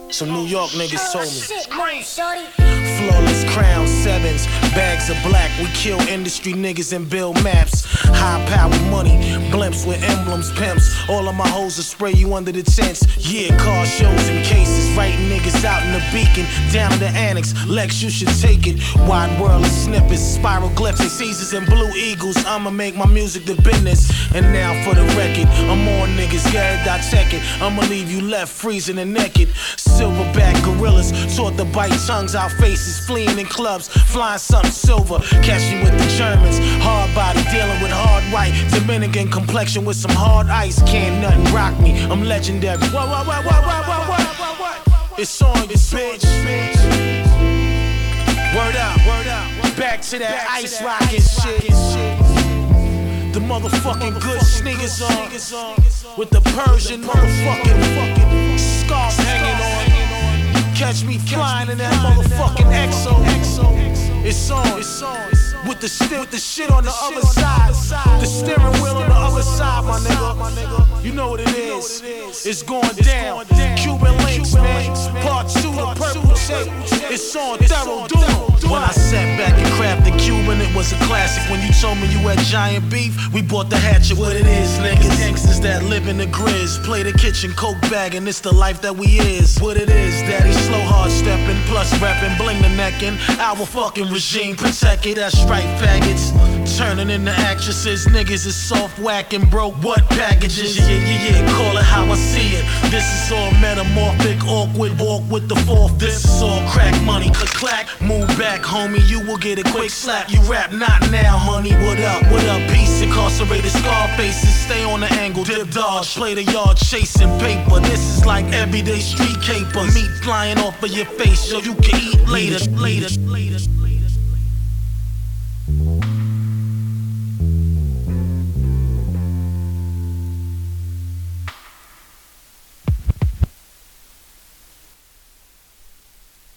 Some New York niggas told me. Shit, move, shorty. Flawless crown sevens, bags of black. We kill industry niggas and build maps. High power money, blimps with emblems, pimps. All of my hoes will spray you under the tents. Yeah, car shows and cases. Writing niggas out in the beacon, down in the annex. Lex, you should take it. Wide world of snippets, spiral glyphs and Caesars and blue eagles. I'ma make my music the business. And now for the record, I'm on niggas, gotta dissect it. I'ma leave you left freezing and naked. Silverback gorillas taught to bite tongues out faces, fleeing in clubs, flying something silver, catching with the Germans. Hard body dealing with hard white, Dominican complexion with some hard ice. Can't nothing rock me, I'm legendary. What? It's on, it's bitch. Word up, back to that ice rockin' shit. The motherfucking good sneakers on, with the Persian motherfucking scarf hanging on. Catch me flying in that motherfucking EXO. It's on, with the shit on the other side. The steering wheel on the other side, my nigga. You know what it is. It's going down. Cuban Links, man. Part 2, the purple tape. It's on thorough doom. When I sat back and crafted Cuban, it was a classic. When you told me you had giant beef, we bought the hatchet. What it is, niggas, gangsters that live in the grizz, play the kitchen, coke bag, and it's the life that we is. What it is, daddy, slow hard stepping, plus repping, bling the necking. Our fucking regime protect it. That's right, faggots. Turning into actresses, niggas is soft whacking, broke. What packages? Yeah, call it how I see it. This is all metamorphic, awkward, walk with the fourth. This is all crack money, click clack. Move back, homie, you will get a quick slap. You rap not now, honey. What up? Peace, incarcerated scar faces. Stay on the angle, dip dodge, play the yard, chasing paper. This is like everyday street caper. Meat flying off of your face, so you can eat later.